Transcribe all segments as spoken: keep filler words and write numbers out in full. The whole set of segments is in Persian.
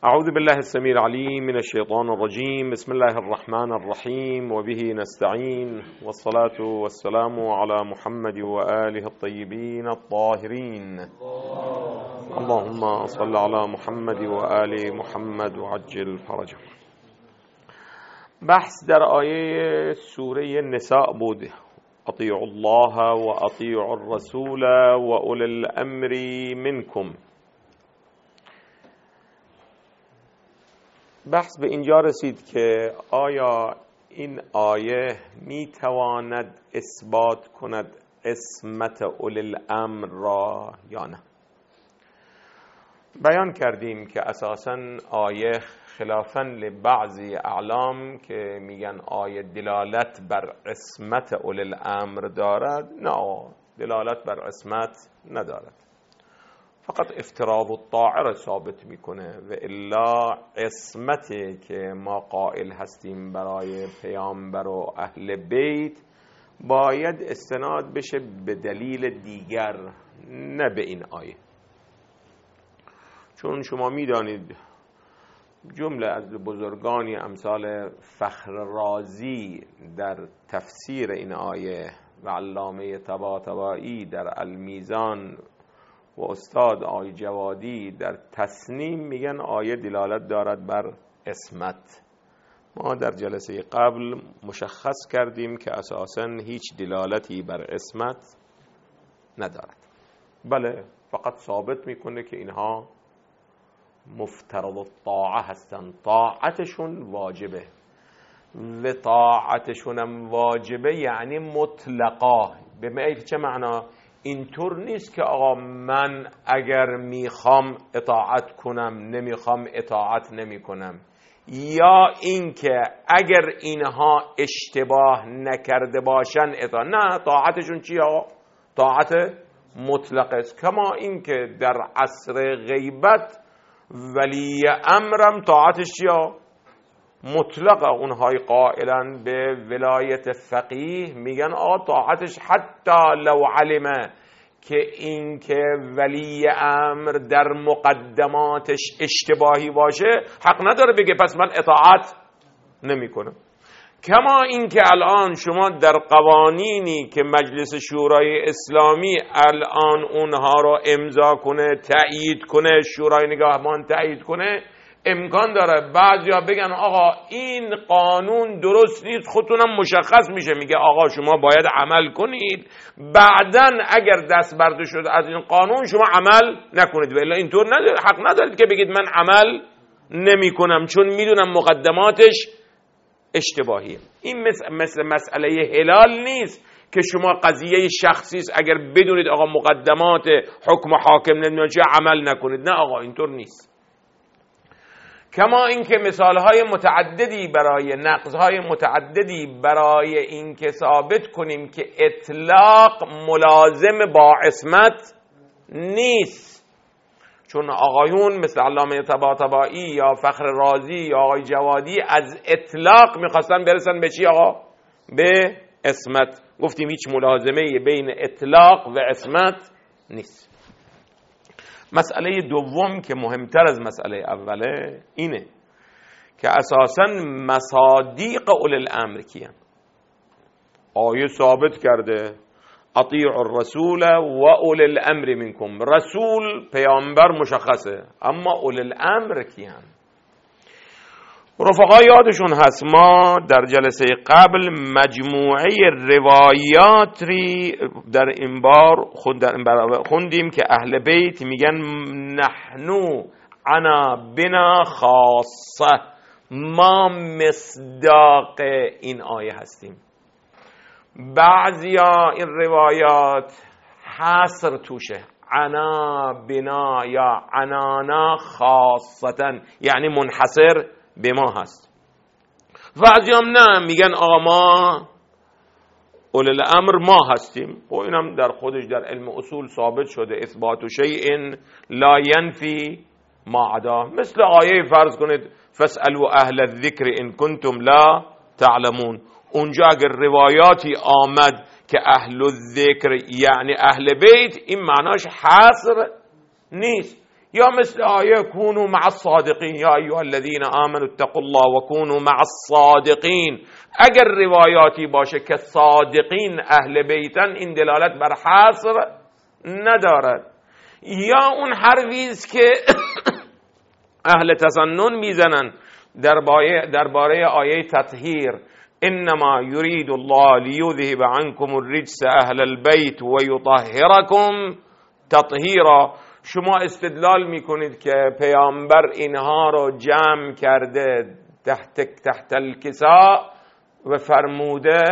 أعوذ بالله السميع العليم من الشيطان الرجيم. بسم الله الرحمن الرحيم وبه نستعين، والصلاة والسلام على محمد وآله الطيبين الطاهرين. اللهم صل على محمد وآل محمد وعجل فرجه. بحث در آیه سوره نساء بود. اطیعوا الله و اطیعوا الرسول و اولی الامر منکم. بحث به اینجا رسید که آیا این آیه می تواند اثبات کند عصمت اولی الامر را یا نه. بیان کردیم که اساساً آیه خلافاً لبعضی اعلام که میگن آیه دلالت بر عصمت اولی الامر دارد، نه، دلالت بر عصمت ندارد، فقط افتراض الطاعه را ثابت میکنه و الا عصمتی که ما قائل هستیم برای پیامبر و اهل بیت باید استناد بشه به دلیل دیگر، نه به این آیه. چون شما میدانید جمله از بزرگانی امثال فخر رازی در تفسیر این آیه و علامه طباطبایی در المیزان و استاد آقای جوادی در تسنیم میگن آیه دلالت دارد بر عصمت. ما در جلسه قبل مشخص کردیم که اساساً هیچ دلالتی بر عصمت ندارد، بله فقط ثابت میکنه که اینها مفترض الطاعه هستن، طاعتشون واجبه و طاعتشون هم واجبه یعنی مطلقا. به چه معنا؟ اینطور نیست که آقا من اگر میخوام اطاعت کنم، نمیخوام اطاعت نمی کنم، یا اینکه اگر اینها اشتباه نکرده باشن اطاعت. نه، طاعتشون چیه آقا؟ طاعت مطلق است. کما اینکه در عصر غیبت ولی امرم طاعتش چیه؟ مطلقه. اونهای قائلن به ولایت فقیه میگن آقا طاعتش حتی لو علمه که این که ولی امر در مقدماتش اشتباهی باشه حق نداره بگه پس من اطاعت نمی کنم. کما این که الان شما در قوانینی که مجلس شورای اسلامی الان اونها رو امضا کنه، تایید کنه، شورای نگهبان تایید کنه، امکان داره بعضیا بگن آقا این قانون درست نیست، خودتونم مشخص میشه، میگه آقا شما باید عمل کنید، بعدن اگر دست برده شد از این قانون شما عمل نکنید. ولی اینطور نداره، حق ندارید که بگید من عمل نمی کنم چون میدونم مقدماتش اشتباهیه. این مثل, مثل مسئله هلال نیست که شما قضیه شخصی است اگر بدونید آقا مقدمات حکم حاکم نمیدونید چه عمل نکنید. نه آقا اینطور نیست. کما اینکه مثالهای متعددی برای نقضهای متعددی برای اینکه ثابت کنیم که اطلاق ملازم با عصمت نیست. چون آقایون مثل علامه طباطبایی یا فخر رازی یا آقای جوادی از اطلاق میخواستن برسن به چی آقا؟ به عصمت. گفتیم هیچ ملازمه بین اطلاق و عصمت نیست. مسئله دوم که مهمتر از مسئله اوله اینه که اساساً مصادیق اولی الامر کیان؟ آیه ثابت کرده اطیعوا الرسول و اولی الامر منکم. رسول پیامبر مشخصه، اما اولی الامر کیان؟ رفقا یادشون هست ما در جلسه قبل مجموعه روایات ری در این بار خوندیم که اهل بیت میگن نحنو عنا بنا خاصه، ما مصداق این آیه هستیم. بعضیا این روایات حصر توشه، عنا بنا یا عنانا خاصتا یعنی منحصر به ما هست. بعضی هم نه، میگن آقا ما اولی الامر ما هستیم. و اینم در خودش در علم اصول ثابت شده، اثبات شیء لا ینفی ما عدا. مثل آیه فرض کنید فاسألوا اهل الذکر ان کنتم لا تعلمون. اونجا اگر روایاتی آمد که اهل الذکر یعنی اهل بیت، این معناش حصر نیست، یا مثل آیه کونوا مع الصادقین یا ایها الذین آمنوا اتقوا الله و کونوا مع الصادقین. اگر روایاتی باشه که صادقین اهل بیتن، این دلالت بر حصر ندارد. یا اون حرفیست که اهل تسنن میزنن درباره درباره آیه تطهیر، انما یرید الله لیذهب عنکم الرجس اهل البیت و یطهرکم تطهیرا. شما استدلال میکنید که پیامبر اینها رو جمع کرده تحت تحت الکساء و فرموده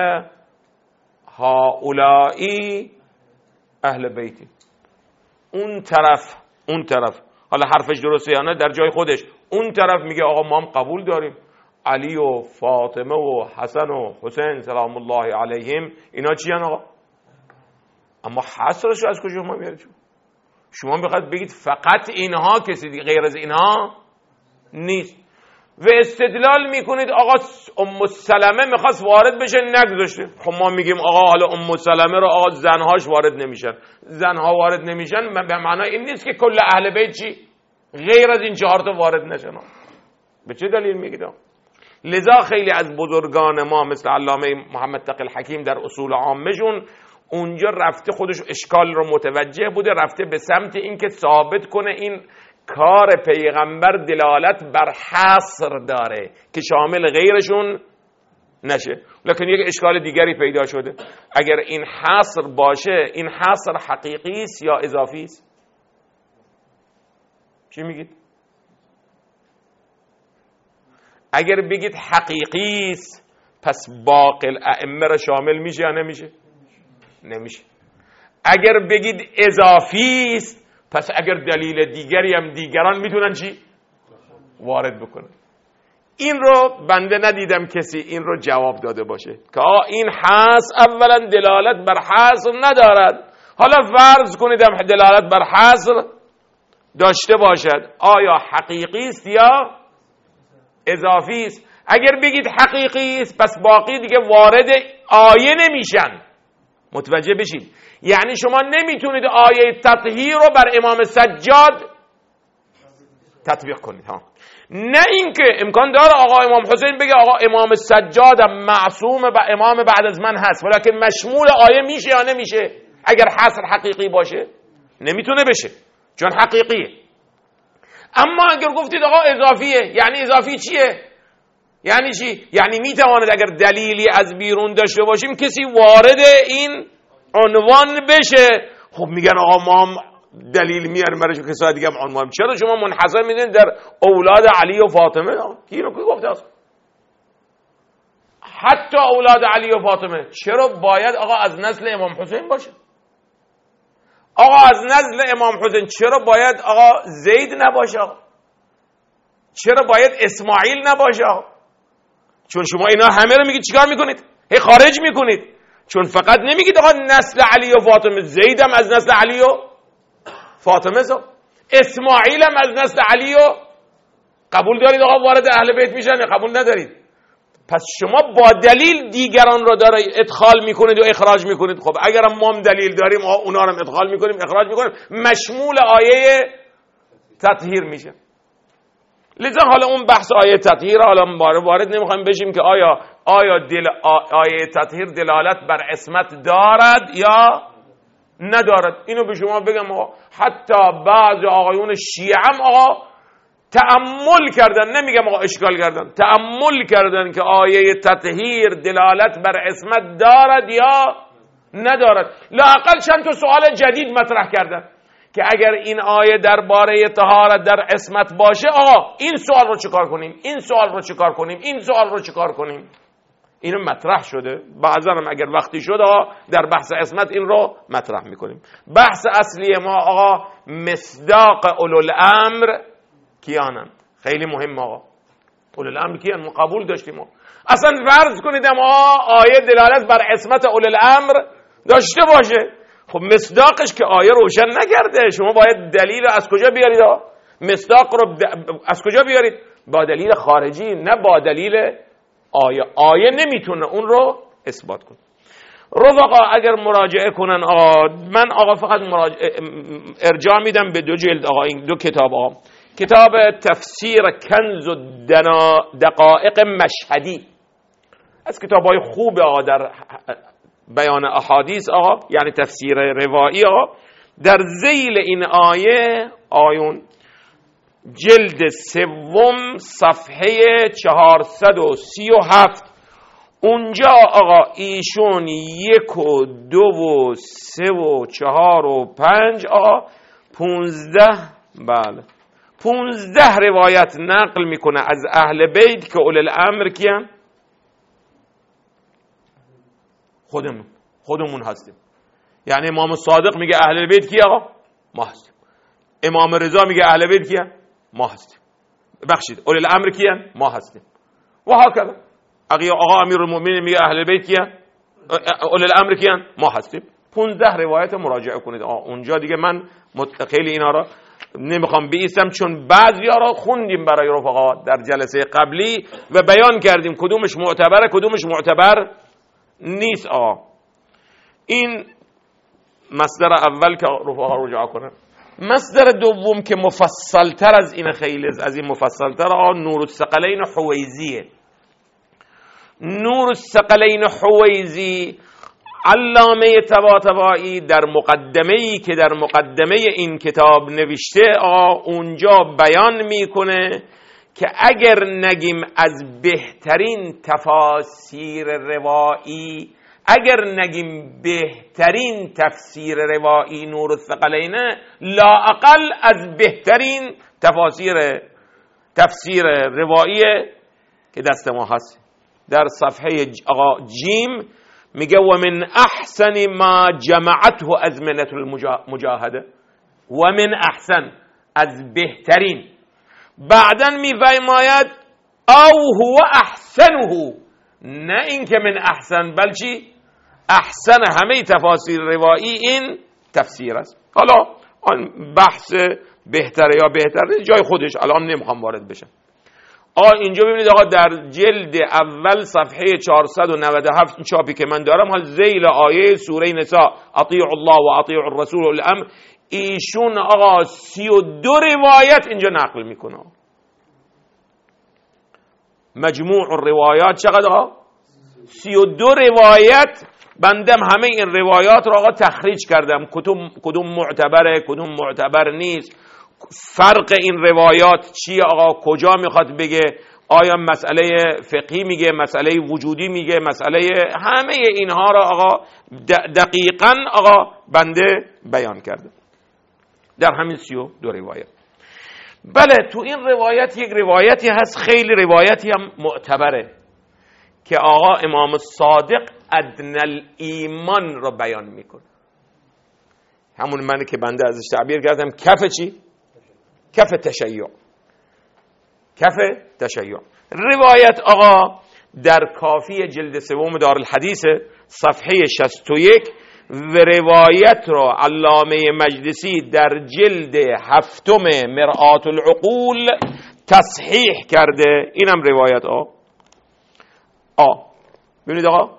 هؤلائی اهل بیتی. اون طرف اون طرف حالا حرفش درسته یا نه در جای خودش، اون طرف میگه آقا ما هم قبول داریم علی و فاطمه و حسن و حسین سلام الله علیهم اینا چی هن آقا؟ اما حصرش از کجا ما میارید؟ شما میخواد بگید فقط اینها، کسی غیر از اینها نیست. و استدلال میکنید آقا ام سلمه میخواست وارد بشه نگذاشته. خب ما میگیم آقا حالا ام سلمه رو آقا زنهاش وارد نمیشن، زنها وارد نمیشن به معنای این نیست که کل اهل بیت چی غیر از این چهار تا وارد نشن. به چه دلیل میگید؟ لذا خیلی از بزرگان ما مثل علامه محمد تقی الحکیم در اصول عامشون اونجا رفته خودش اشکال رو متوجه بوده، رفته به سمت این که ثابت کنه این کار پیغمبر دلالت بر حصر داره که شامل غیرشون نشه. لکن یک اشکال دیگری پیدا شده، اگر این حصر باشه این حصر حقیقی است یا اضافی است؟ چی میگید؟ اگر بگید حقیقی است پس باقی الائمه را شامل میشه یا نمیشه؟ نمیشه. اگر بگید اضافی است پس اگر دلیل دیگری هم دیگران میتونن چی؟ وارد بکنن. این رو بنده ندیدم کسی این رو جواب داده باشه که آقا این حصر اولا دلالت بر حصر ندارد. حالا فرض کنید هم دلالت بر حصر داشته باشد، آیا حقیقی است یا اضافی است؟ اگر بگید حقیقی است پس باقی دیگه وارد آیه نمیشن. متوجه بشید، یعنی شما نمیتونید آیه تطهیر رو بر امام سجاد تطبیق کنید ها. نه اینکه امکان داره آقا امام حسین بگه آقا امام سجاد معصوم و امام بعد از من هست، ولیکن مشمول آیه میشه یا نمیشه؟ اگر حصر حقیقی باشه نمیتونه بشه چون حقیقیه. اما اگر گفتید آقا اضافیه، یعنی اضافی چیه؟ یعنی چی؟ یعنی میتواند اگر دلیلی از بیرون داشته باشیم کسی وارد این عنوان بشه. خب میگن آقا ما هم دلیل میاریم برای کسای دیگه هم عنوان. چرا شما منحصر میدین در اولاد علی و فاطمه؟ کی رو کی گفته است؟ حتی اولاد علی و فاطمه چرا باید آقا از نسل امام حسین باشه؟ آقا از نسل امام حسین چرا باید آقا زید نباشه؟ آقا چرا باید اسماعیل نباشه؟ آقا چون شما اینا همه رو میگید چیکار میکنید؟ هی خارج میکنید. چون فقط نمیگید آقا نسل علی و فاطمه، زید هم از نسل علی و فاطمه سو، اسماعیل هم از نسل علی و قبول دارید آقا وارد اهل بیت میشن یا قبول ندارید؟ پس شما با دلیل دیگران رو داره ادخال میکنید و اخراج میکنید. خب اگر ما هم دلیل داریم آقا اونا رو هم ادخال میکنیم اخراج میکنیم، مشمول آیه تطهیر میشه. لذا حالا اون بحث آیه تطهیر حالا وارد نمیخوایم بشیم که آیا آیا دل آیه تطهیر دلالت بر عصمت دارد یا ندارد. اینو به شما بگم آقا حتی بعض آقایون شیعه هم آقا تأمل کردن، نمیگم آقا اشکال کردن، تأمل کردن که آیه تطهیر دلالت بر عصمت دارد یا ندارد. لااقل چند تا سوال جدید مطرح کردن که اگر این آیه درباره طهارت در عصمت باشه آقا این سوال رو چیکار کنیم، این سوال رو چیکار کنیم، این سوال رو چیکار کنیم. اینو مطرح شده. بعضا هم اگر وقتی شد آقا در بحث عصمت این رو مطرح میکنیم. بحث اصلی ما آقا مصداق اولوالامر کیانند. خیلی مهم آقا اولوالامر کیان. ما قبول داشتیم ما. اصلا فرض کنید ما آیه دلالت بر عصمت اولوالامر داشته باشه، خب مصداقش که آیه روشن نکرده، شما باید دلیل از کجا بیارید؟ آقا مصداق رو از کجا بیارید؟ با دلیل خارجی، نه با دلیل آیه. آیه نمیتونه اون رو اثبات کنه. رفقا اگر مراجعه کنن آقا، من آقا فقط مراجعه ارجاع میدم به دو جلد آقا، این دو کتاب آقا. کتاب تفسیر کنز و دقائق مشهدی از کتاب‌های خوب آقا در بیان احادیث آقا، یعنی تفسیر روایی آقا. در ذیل این آیه آیون جلد سوم صفحه چهارصد و سی و هفت، اونجا آقا ایشون یک و دو و سه و چهار و پنج آقا پونزده، بله پونزده روایت نقل میکنه از اهل بیت که اول الامر کیان؟ خودمون خودمون هستیم. یعنی امام صادق میگه اهل بیت کی آقا؟ ما هستیم. امام رضا میگه اهل بیت کیان؟ ما هستیم. بخشید اول الامر کیان؟ ما هستیم. و هکذا اگه آقا امیرالمومنین میگه اهل بیت کیان؟ اول الامر کیان؟ ما هستیم. پونزده روایت مراجعه کنید آقا. اونجا دیگه من خیلی اینا را نمیخوام بیستم، چون بعضیا را خوندیم برای رفقا در جلسه قبلی و بیان کردیم کدومش معتبره کدومش معتبر نیست آقا. این مصدر اول که رفقا رجوع کنن. مصدر دوم که مفصلتر از این، خیلی از این مفصلتر آقا، نور الثقلین حویزیه. نور الثقلین حویزی علامه طباطبایی در مقدمه‌ای که در مقدمه این کتاب نوشته آقا، اونجا بیان میکنه که اگر نگیم از بهترین تفاسیر روایی، اگر نگیم بهترین تفسیر روایی نور الثقلین، لااقل از بهترین تفاسیر تفسیر روایی که دست ما هست. در صفحه آقا جیم میگه و من احسن ما جمعته ازمنه المجاهده، و من احسن از بهترین، بعدا میفرماید او هو احسنه، نه اینکه من احسن بلکه احسن همه تفاسیر روایی این تفسیر است. حالا آن بحث بهتره یا بهتره جای خودش، الان نمیخوام وارد بشم. آقا اینجا ببینید آقا در جلد اول صفحه چهارصد و نود و هفت چاپی که من دارم، حال ذیل آیه سوره نساء اطیعوا الله و اطیعوا الرسول الامر، ایشون آقا سی و دو روایت اینجا نقل میکنه. مجموع روایات چقدر آقا؟ سی و دو روایت. بندم همه این روایات رو آقا تخریج کردم، کدوم کدوم معتبره کدوم معتبر نیست، فرق این روایات چیه آقا، کجا میخواد بگه، آیا مسئله فقهی میگه، مسئله وجودی میگه، مسئله، همه اینها رو آقا دقیقاً آقا بنده بیان کرده در همین سی و دو روایت. بله تو این روایت یک روایتی هست خیلی روایتی هم معتبره که آقا امام صادق ادنی ایمان رو بیان میکنه، همون منی که بنده ازش تعبیر کردم کف چی؟ کف تشیع. کف تشیع. روایت آقا در کافی جلد سوم دارالحدیث صفحه شصت و یک و روایت رو علامه مجلسی در جلد هفتم مرآت العقول تصحیح کرده. اینم روایت آقا آ ببینید آقا،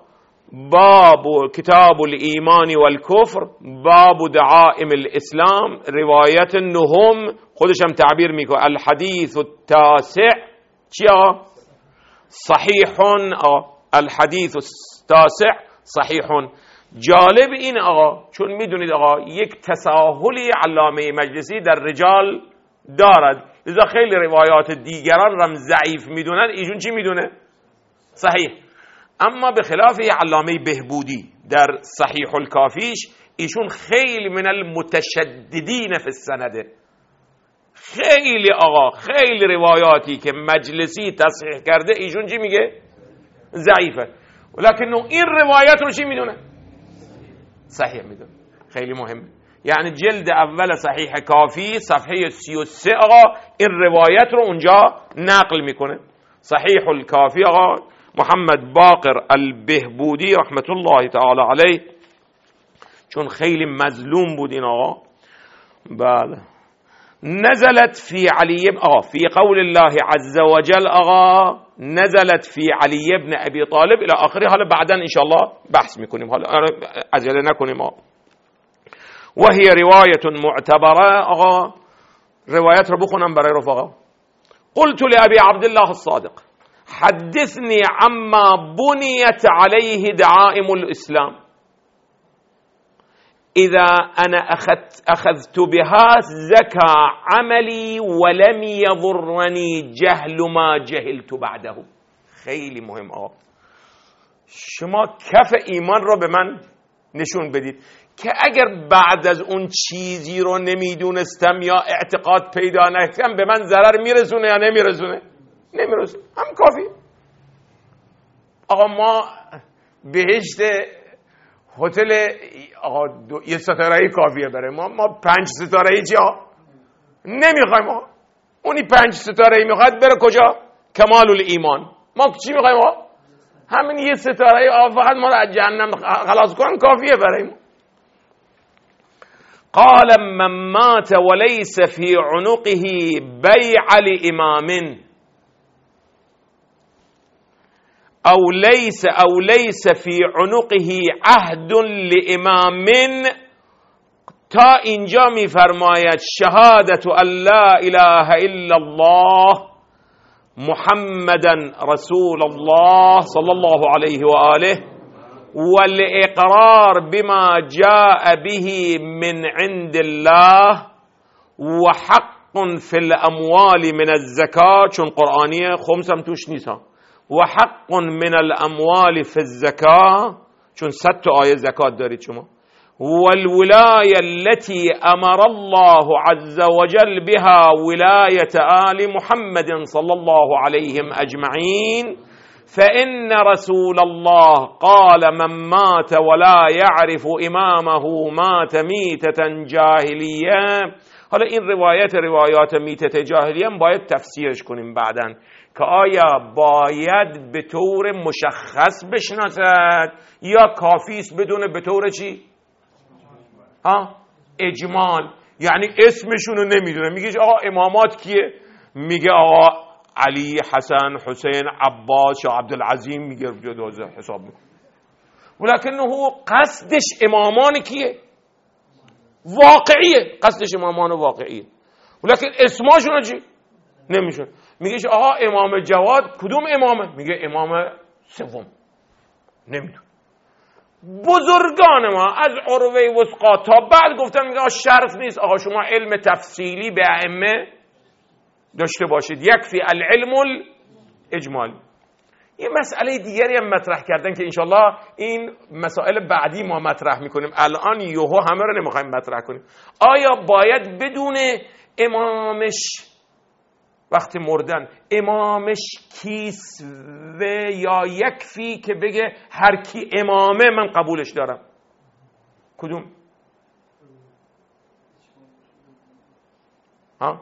باب کتاب الایمان والکفر باب دعائم الاسلام، روایت نهم، خودش هم تعبیر میکنه الحدیث التاسع چی آقا؟ صحیح آقا، الحدیث التاسع صحیح. جالب این آقا، چون میدونید آقا یک تساهلی علامه مجلسی در رجال دارد، لذا خیلی روایات دیگران رم ضعیف میدونن، ایشون چی میدونه؟ صحیح. اما به خلاف علامه بهبودی در صحیح الکافیش، ایشون خیلی من المتشددین فی السنده، خیلی آقا خیلی روایاتی که مجلسی تصحیح کرده ایشون چی میگه؟ ضعیفه، ولکن این روایت رو چی میدونه؟ صحیح میدونه. خیلی مهم. یعنی جلد اول صحیح کافی صفحه سی و سه آقا این روایت رو اونجا نقل میکنه. صحیح الکافی آقا محمد باقر البهبودی رحمت الله تعالی علیه، چون خیلی مظلوم بود این آقا. بله. نزلت فی علی آقا فی قول الله عز وجل آقا، نزلت في علی ابن ابی طالب الى آخره. حالا بعدا انشاءالله بحث میکنیم، حالا عجله نکنیم. و هی روایت معتبره. آقا روایت رو بخونم برای رفقا. قلت لأبي عبد الله الصادق حدثني عما بنيت عليه دعائم الإسلام إذا أنا أخذت, أخذت بها زكى عملي ولم يضرني جهل ما جهلت بعده. خیلی مهم. آقا شما کف ایمان رو به من نشون بدید که اگر بعد از اون چیزی رو نمیدونستم یا اعتقاد پیدا نکردم به من ضرر میرسونه یا نمیرسونه؟ نمیرسونه. هم کافی. آقا ما بهشت هتل آقا یه ستاره‌ای کافیه برای ما. ما پنج ستاره‌ای چی ها نمیخوایم. آقا اونی پنج ستاره‌ای میخواد بره کجا؟ کمال الایمان. ما چی میخوایم؟ آقا همین یه ستاره‌ای آقا فقط ما رو از جهنم خلاص کن کافیه برای ما. قال من مات وليس في عنقه بيع لإمام أو ليس أو ليس في عنقه عهد لإمام. تا اینجا می فرماید شهادت ان لا اله الا الله محمدا رسول الله صلى الله عليه وآله والاقرار بما جاء به من عند الله وحق في الاموال من الزكاة. چون قرآنیه خمسم توش نیست ها. وحق من الاموال في الزكاة چون صد تا آیه زکات دارید شما. والولاية التي أمر الله عز وجل بها ولاية آل محمد صلى الله عليهم أجمعين فإن رسول الله قال من مات ولا يعرف إمامه مات ميتة جاهلية. حالا این روایت روایات میتت جاهلیه باید تفسیرش کنیم بعدن که آیا باید به طور مشخص بشناسد یا کافی است بدون به طور چی؟ ها اجمال. یعنی اسمشون رو نمیدونه، میگه آقا امامات کیه؟ میگه آقا علی، حسن، حسین، عباس یا عبدالعظیم، میگه جدا حساب میکنه. ولکنه قصدش امامان کیه؟ واقعیه. قصدش امامان واقعیه، ولکن اسماشون چی؟ نمیشون. میگه آقا امام جواد کدوم امامه؟ میگه امام سوم. نمیدون. بزرگان ما از عروه وثقا تا بعد گفتن میگه شرط نیست آقا شما علم تفصیلی به ائمه داشته باشید، یکفی العلم الاجمالی. یه مسئله دیگری هم مطرح کردن که انشالله این مسائل بعدی ما مطرح میکنیم، الان یهو همه رو نمیخوایم مطرح کنیم. آیا باید بدون امامش وقتی مردن امامش کیست و یا یکفی که بگه هر کی امامه من قبولش دارم؟ کدوم؟ ها؟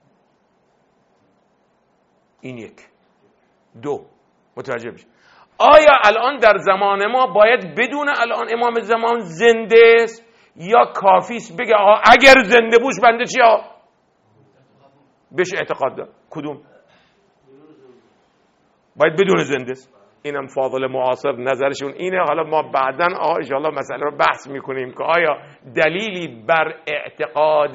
این یک. دو، متوجه بشید آیا الان در زمان ما باید بدون الان امام زمان زنده است یا کافی است بگه آقا اگر زنده بوش بنده چی ها بهش اعتقاد دارم؟ کدوم؟ باید بدون زنده است. اینم فاضل معاصر نظرشون اینه. حالا ما بعداً آقا ان شاء الله مسئله رو بحث میکنیم که آیا دلیلی بر اعتقاد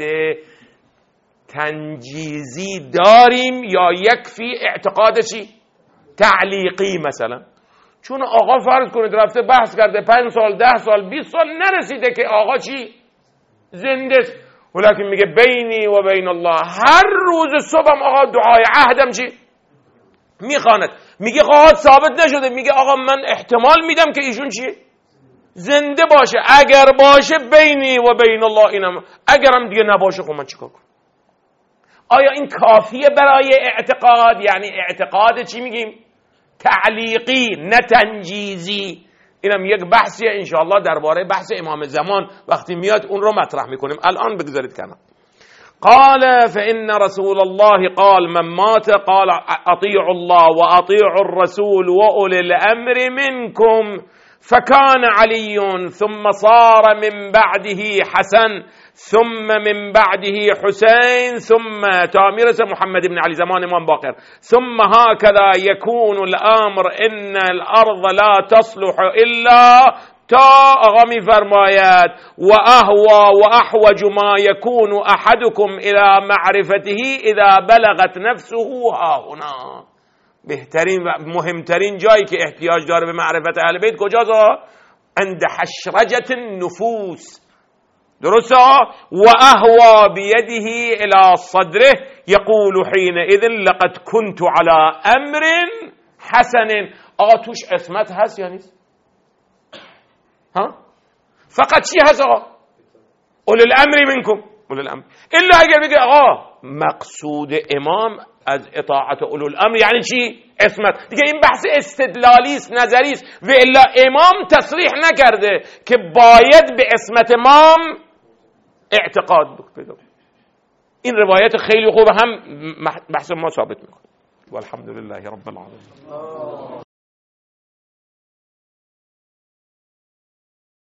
تنجیزی داریم یا یکفی اعتقاد چی؟ تعلیقی مثلا. چون آقا فرض کنید رفته بحث کرده پنج سال ده سال بیست سال نرسیده که آقا چی؟ زنده است، ولیکن میگه بینی و بین الله هر روز صبحم آقا دعای عهدم چی؟ میخواند. میگه آقا ثابت نشده، میگه آقا من احتمال میدم که ایشون چی؟ زنده باشه. اگر باشه بینی و بین الله اینم، اگرم دیگه نباشه خب من چیکار کنم؟ آیا این کافیه برای اعتقاد؟ یعنی اعتقاد چی میگیم؟ تعلیقی نه تنجیزی. اینم یک بحثیه انشاءالله درباره بحث امام زمان وقتی میاد اون رو مطرح میکنیم. الان بگذارید کنم. قال فإن رسول الله قال من مات قال اطيعوا الله واطيعوا الرسول واولي الامر منكم فكان علي ثم صار من بعده حسن ثم من بعده حسين ثم تاميرس محمد بن علي زمان امام باقر ثم هكذا يكون الامر ان الارض لا تصلح الا تا آقا می فرماید و اهوا و احوج ما یکون احدکم الى معرفته اذا بلغت نفسه ها هنا. بهترین و مهمترین جایی که احتیاج داره به معرفت اهل بیت کجاست؟ عند حشرجة النفوس. درسته؟ و اهوا بیده الى صدره یقول حینئذ لقد كنت على امر حسن. آقا توش عصمت هست یا نیست؟ ها؟ فقط چی هست آقا؟ اولو الامر منکم. اولو الامر الا اگر بگه آقا مقصود امام از اطاعت اولو الامر یعنی چی؟ عصمت. دیگه این بحث استدلالی است، نظری است، و الا امام تصریح نکرده که باید به عصمت امام اعتقاد بکنه. این روایت خیلی خوب هم بحث ما ثابت میکنه. والحمد لله رب العالمین.